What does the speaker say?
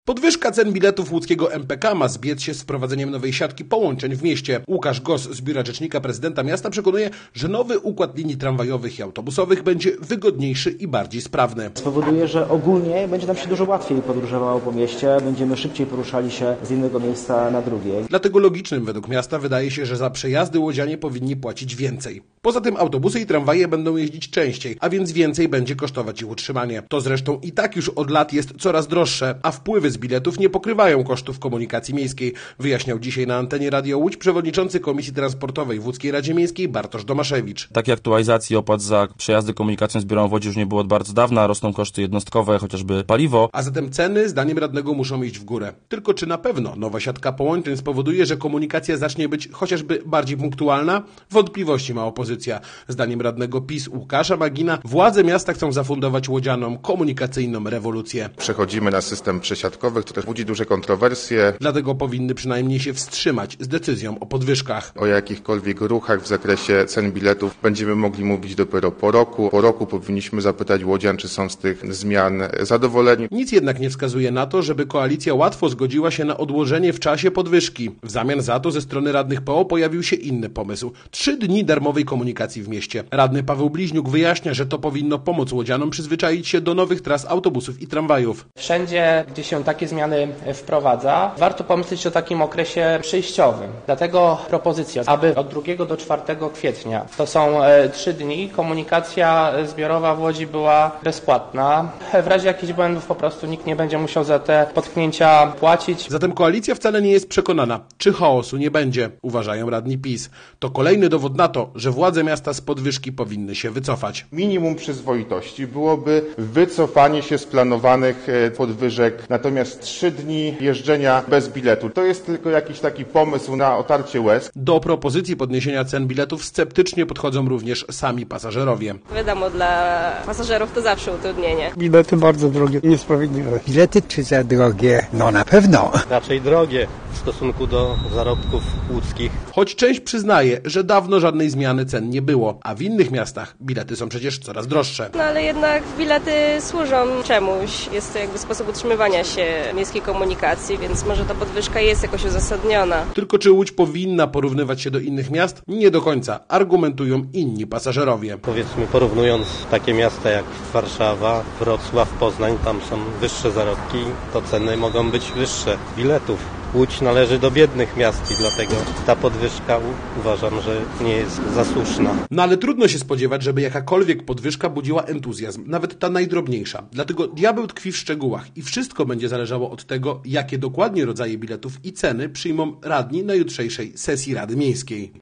Podwyżka cen biletów łódzkiego MPK ma zbiec się z wprowadzeniem nowej siatki połączeń w mieście. Łukasz Gos z Biura Rzecznika Prezydenta Miasta przekonuje, że nowy układ linii tramwajowych i autobusowych będzie wygodniejszy i bardziej sprawny. Spowoduje, że ogólnie będzie nam się dużo łatwiej podróżowało po mieście, będziemy szybciej poruszali się z jednego miejsca na drugie. Dlatego logicznym według miasta wydaje się, że za przejazdy łodzianie powinni płacić więcej. Poza tym autobusy i tramwaje będą jeździć częściej, a więc więcej będzie kosztować ich utrzymanie. To zresztą i tak już od lat jest coraz droższe, a wpływy z biletów nie pokrywają kosztów komunikacji miejskiej, wyjaśniał dzisiaj na antenie Radio Łódź przewodniczący Komisji Transportowej w Łódzkiej Radzie Miejskiej Bartosz Domaszewicz. Takiej aktualizacji opłat za przejazdy komunikacją zbiorową w Łodzi już nie było od bardzo dawna, rosną koszty jednostkowe, chociażby paliwo. A zatem ceny, zdaniem radnego, muszą iść w górę. Tylko czy na pewno nowa siatka połączeń spowoduje, że komunikacja zacznie być chociażby bardziej punktualna? Wątpliwości ma opozycja. Zdaniem radnego PiS Łukasza Magina władze miasta chcą zafundować łodzianom komunikacyjną rewolucję. Przechodzimy na system przesiadkowy, który budzi duże kontrowersje. Dlatego powinny przynajmniej się wstrzymać z decyzją o podwyżkach. O jakichkolwiek ruchach w zakresie cen biletów będziemy mogli mówić dopiero po roku. Po roku powinniśmy zapytać łodzian, czy są z tych zmian zadowoleni. Nic jednak nie wskazuje na to, żeby koalicja łatwo zgodziła się na odłożenie w czasie podwyżki. W zamian za to ze strony radnych PO pojawił się inny pomysł. 3 dni darmowej komunikacji w mieście. Radny Paweł Bliźniuk wyjaśnia, że to powinno pomóc łodzianom przyzwyczaić się do nowych tras autobusów i tramwajów. Wszędzie, gdzie się takie zmiany wprowadza, warto pomyśleć o takim okresie przejściowym. Dlatego propozycja, aby od 2 do 4 kwietnia, to są 3 dni, komunikacja zbiorowa w Łodzi była bezpłatna. W razie jakichś błędów po prostu nikt nie będzie musiał za te potknięcia płacić. Zatem koalicja wcale nie jest przekonana, czy chaosu nie będzie, uważają radni PiS. To kolejny dowód na to, że władze miasta z podwyżki powinny się wycofać. Minimum przyzwoitości byłoby wycofanie się z planowanych podwyżek, natomiast 3 dni jeżdżenia bez biletu to jest tylko jakiś taki pomysł na otarcie łez. Do propozycji podniesienia cen biletów sceptycznie podchodzą również sami pasażerowie. Wiadomo, dla pasażerów to zawsze utrudnienie. Bilety bardzo drogie i niesprawiedliwe. Bilety czy za drogie? No na pewno. Raczej drogie w stosunku do zarobków łódzkich. Choć część przyznaje, że dawno żadnej zmiany cen nie było, a w innych miastach bilety są przecież coraz droższe. No ale jednak bilety służą czemuś. Jest to jakby sposób utrzymywania się miejskiej komunikacji, więc może ta podwyżka jest jakoś uzasadniona. Tylko czy Łódź powinna porównywać się do innych miast? Nie do końca, argumentują inni pasażerowie. Powiedzmy, porównując takie miasta jak Warszawa, Wrocław, Poznań, tam są wyższe zarobki, to ceny mogą być wyższe biletów. Łódź należy do biednych miast i dlatego ta podwyżka uważam, że nie jest zasłuszna. No ale trudno się spodziewać, żeby jakakolwiek podwyżka budziła entuzjazm, nawet ta najdrobniejsza. Dlatego diabeł tkwi w szczegółach i wszystko będzie zależało od tego, jakie dokładnie rodzaje biletów i ceny przyjmą radni na jutrzejszej sesji Rady Miejskiej.